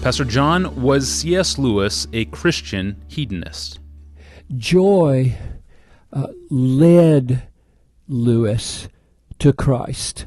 Pastor John, was C.S. Lewis a Christian hedonist? Joy led Lewis to Christ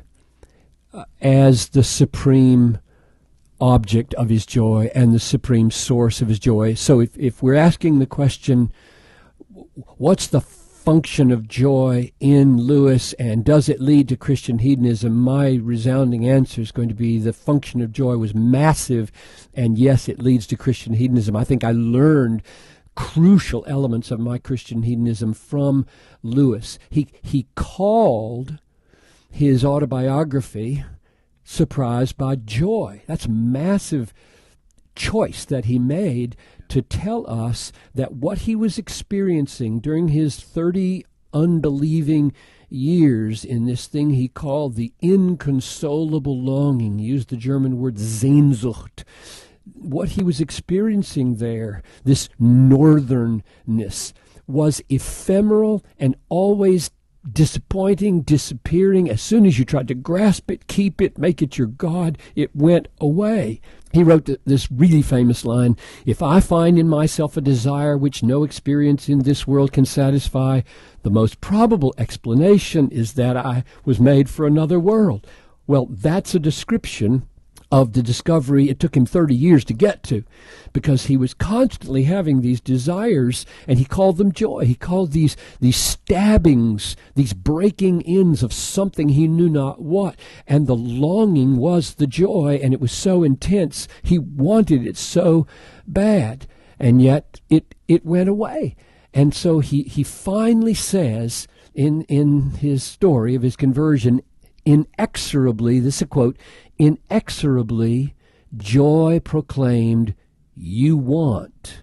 as the supreme object of his joy and the supreme source of his joy. So if we're asking the question, what's the function of joy in Lewis and does it lead to Christian hedonism, my resounding answer is going to be the function of joy was massive, and yes, it leads to Christian hedonism. I think I learned crucial elements of my Christian hedonism from Lewis. He called his autobiography Surprised by Joy. That's a massive choice that he made to tell us that what he was experiencing during his 30 unbelieving years in this thing he called the inconsolable longing, he used the German word Sehnsucht, what he was experiencing there, this northernness, was ephemeral and always disappointing, disappearing. As soon as you tried to grasp it, keep it, make it your God, it went away. He wrote this really famous line, "If I find in myself a desire which no experience in this world can satisfy, the most probable explanation is that I was made for another world." Well, that's a description of the discovery it took him 30 years to get to, because he was constantly having these desires, and he called them joy. He called these stabbings, these breaking ins of something he knew not what, and the longing was the joy, and it was so intense. He wanted it so bad, and yet it went away. And so he finally says in his story of his conversion, inexorably, this is a quote, "Inexorably, joy proclaimed, 'You want.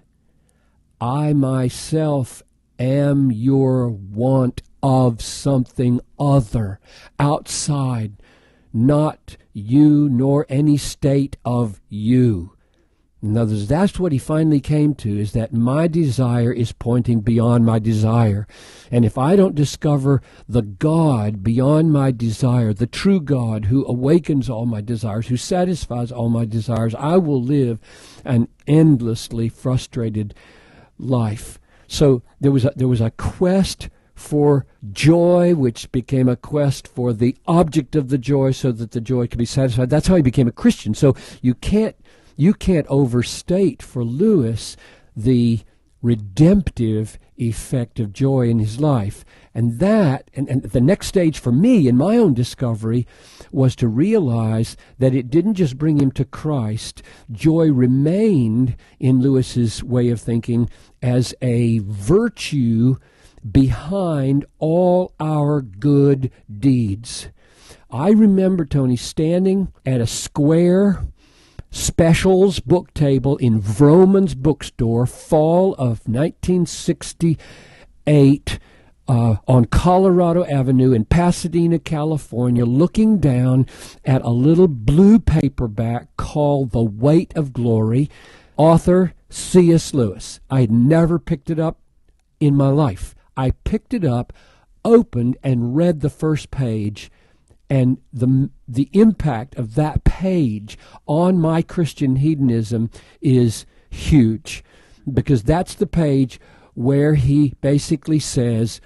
I myself am your want of something other, outside, not you nor any state of you.'" In other words, that's what he finally came to, is that my desire is pointing beyond my desire. And if I don't discover the God beyond my desire, the true God who awakens all my desires, who satisfies all my desires, I will live an endlessly frustrated life. So there was a quest for joy, which became a quest for the object of the joy so that the joy could be satisfied. That's how he became a Christian. So you can't overstate for Lewis the redemptive effect of joy in his life. And the next stage for me in my own discovery was to realize that it didn't just bring him to Christ. Joy remained, in Lewis's way of thinking, as a virtue behind all our good deeds. I remember, Tony, standing at a square specials book table in Vroman's bookstore, fall of 1968, on Colorado Avenue in Pasadena, California, looking down at a little blue paperback called The Weight of Glory, author C.S. Lewis. I had never picked it up in my life. I picked it up, opened, and read the first page. And the impact of that page on my Christian hedonism is huge, because that's the page where he basically says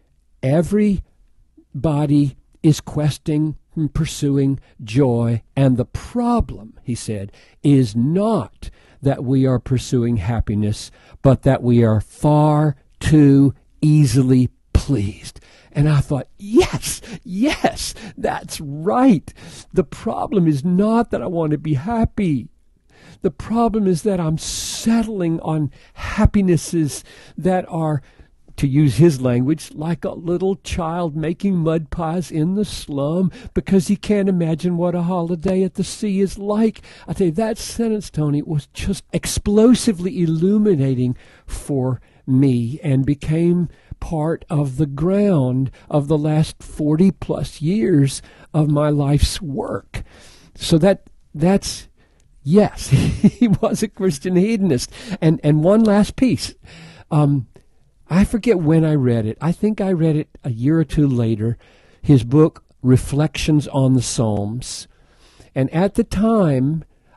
everybody is questing and pursuing joy, and the problem, he said, is not that we are pursuing happiness, but that we are far too easily pleased. And I thought, yes, that's right. The problem is not that I want to be happy. The problem is that I'm settling on happinesses that are, to use his language, like a little child making mud pies in the slum because he can't imagine what a holiday at the sea is like. I tell you, that sentence, Tony, was just explosively illuminating for me and became part of the ground of the last 40 plus years of my life's work. So that's yes, he was a Christian hedonist. And one last piece. I forget when I read it. I think I read it a year or two later, his book Reflections on the Psalms. And at the time,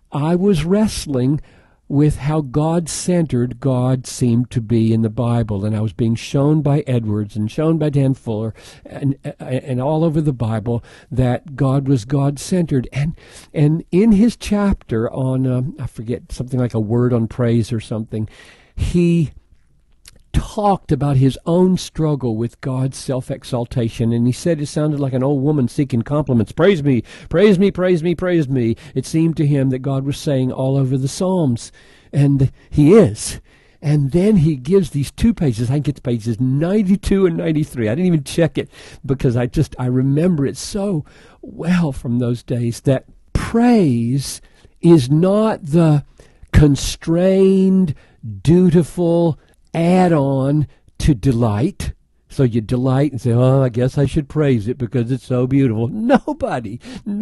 I was wrestling with how God-centered God seemed to be in the Bible, and I was being shown by Edwards and shown by Dan Fuller and all over the Bible that God was God-centered. And in his chapter on, I forget, something like a word on praise or something, he talked about his own struggle with God's self-exaltation, and he said it sounded like an old woman seeking compliments. Praise me, praise me, praise me, praise me. It seemed to him that God was saying all over the Psalms, and he is. And then he gives these 2 pages. I think it's pages 92 and 93. I didn't even check it because I remember it so well from those days, that praise is not the constrained, dutiful add-on to delight. So you delight and say, oh, I guess I should praise it because it's so beautiful. Nobody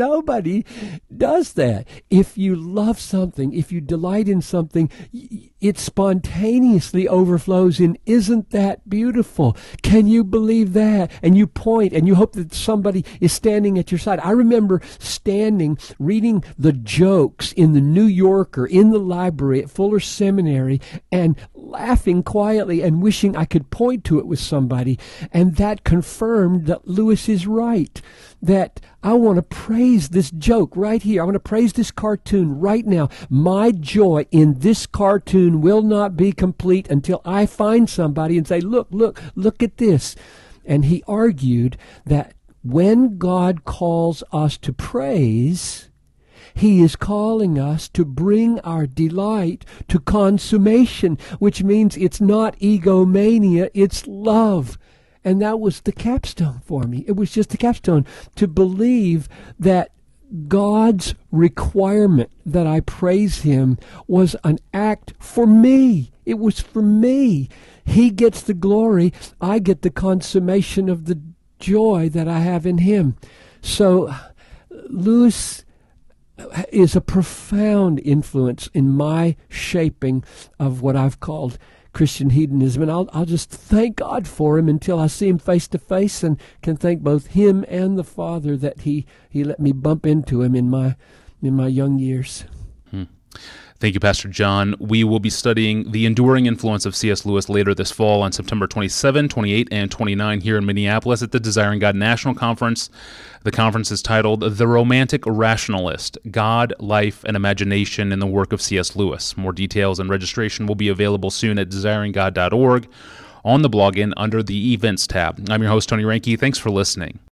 does that. If you love something, if you delight in something, it spontaneously overflows in, isn't that beautiful? Can you believe that? And you point and you hope that somebody is standing at your side. I remember standing, reading the jokes in the New Yorker, in the library at Fuller Seminary, and laughing quietly and wishing I could point to it with somebody. And that confirmed that Lewis is right, that I want to praise this joke right here. I want to praise this cartoon right now. My joy in this cartoon will not be complete until I find somebody and say, look at this. And he argued that when God calls us to praise, he is calling us to bring our delight to consummation, which means it's not egomania, it's love. And that was the capstone for me. It was just the capstone to believe that God's requirement that I praise him was an act for me. It was for me. He gets the glory. I get the consummation of the joy that I have in him. So Lewis is a profound influence in my shaping of what I've called Christian hedonism, and I'll just thank God for him until I see him face to face, and can thank both him and the Father that he let me bump into him in my young years. Thank you, Pastor John. We will be studying the enduring influence of C.S. Lewis later this fall on September 27, 28, and 29 here in Minneapolis at the Desiring God National Conference. The conference is titled The Romantic Rationalist, God, Life, and Imagination in the Work of C.S. Lewis. More details and registration will be available soon at desiringgod.org, on the blog and under the Events tab. I'm your host, Tony Reinke. Thanks for listening.